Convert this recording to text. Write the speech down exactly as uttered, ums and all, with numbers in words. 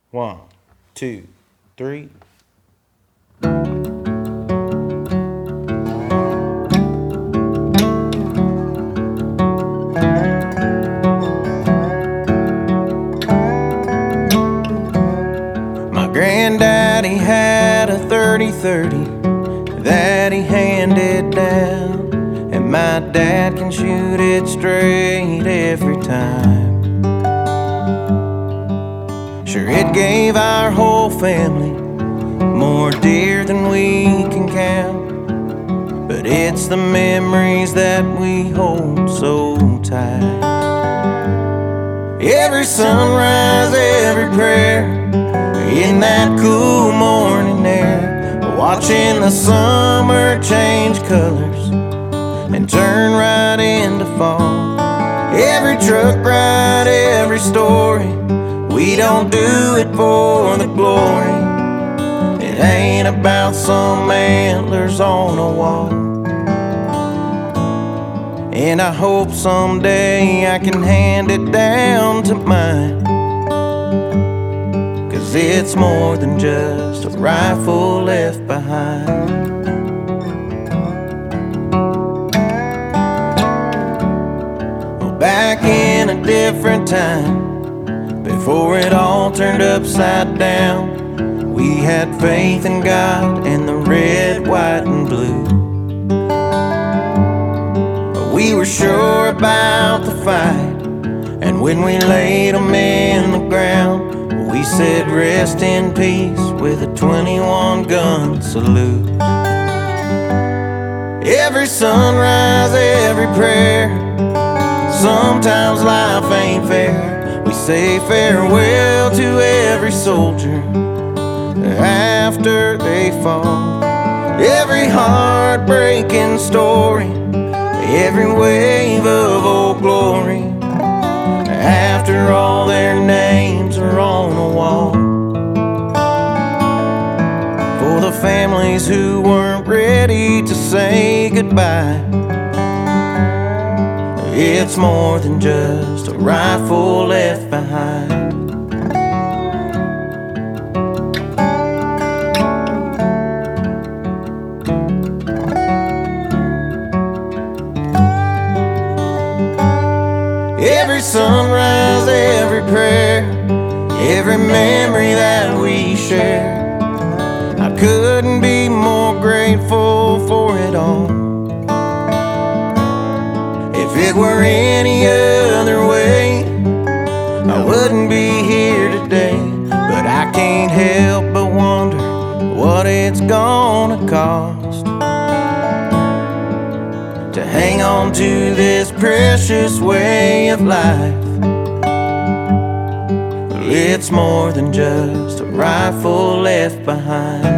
One, two, three. My granddaddy had a thirty thirty that he handed down, and my dad can shoot it straight every time. Sure, it gave our whole family more deer than we can count, but it's the memories that we hold so tight. Every sunrise, every prayer, in that cool morning air, watching the summer change colors and turn right into fall. Every truck ride, every story, we don't do it for the glory. It ain't about some antlers on a wall. And I hope someday I can hand it down to mine, 'cause it's more than just a rifle left behind. Well, back in a different time, before it all turned upside down, we had faith in God and the red, white, and blue. We were sure about the fight, and when we laid them in the ground, we said rest in peace with a twenty-one gun salute. Every sunrise, every prayer, sometimes life ain't fair. We say farewell to every soldier after they fall. Every heartbreaking story, every wave of old glory, after all their names are on the wall. For the families who weren't ready to say goodbye, it's more than just a rifle left behind. Every sunrise, every prayer, every memory that we share, I couldn't be more grateful for it all. If it were any other way, I wouldn't be here today. But I can't help but wonder what it's gonna cost to hang on to this precious way of life. Well, it's more than just a rifle left behind.